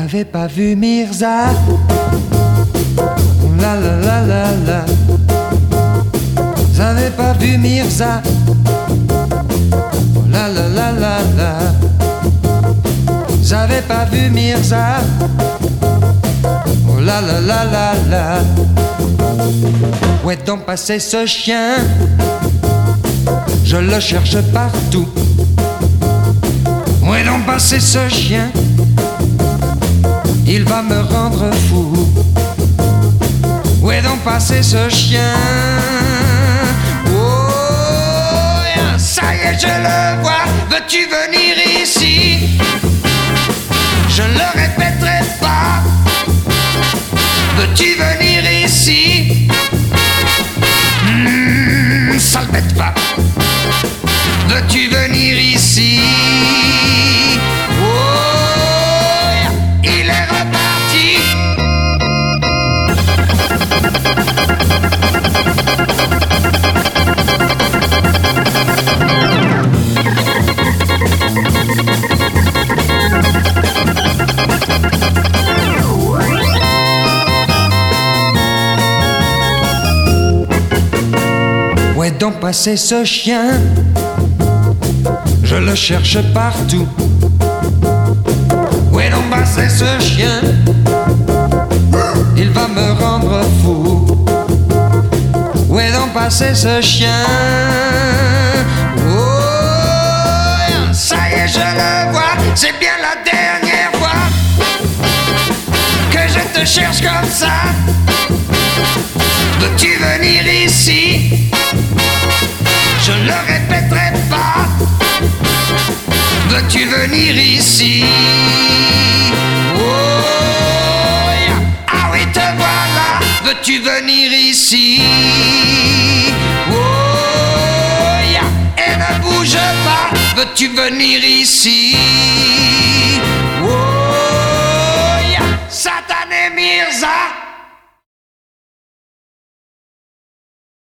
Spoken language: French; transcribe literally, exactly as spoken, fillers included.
J'avais pas vu Mirza. La la la la la. J'avais pas vu Mirza. La la la la la. J'avais pas vu Mirza. Oh la la la la la. Où est donc passé ce chien? Je le cherche partout. Où est donc passé ce chien? Il va me rendre fou. Où est donc passé ce chien? Oh, ça y est, je le vois. Veux-tu venir ici? Je le répéterai pas. Veux-tu venir ici? Mmh, sale bête va. Veux-tu venir ici? Oh, il est reparti. Où est donc passé ce chien? Je le cherche partout. Où est donc passé ce chien? Il va me rendre fou. Où est donc passé ce chien? Oh, ça y est, je le vois. C'est bien la dernière fois que je te cherche comme ça. Veux-tu venir ici? Je le répéterai pas. Veux-tu venir ici? Oh, yeah. Ah oui, te voilà. Veux-tu venir ici? Oh, yeah. Et ne bouge pas. Veux-tu venir ici?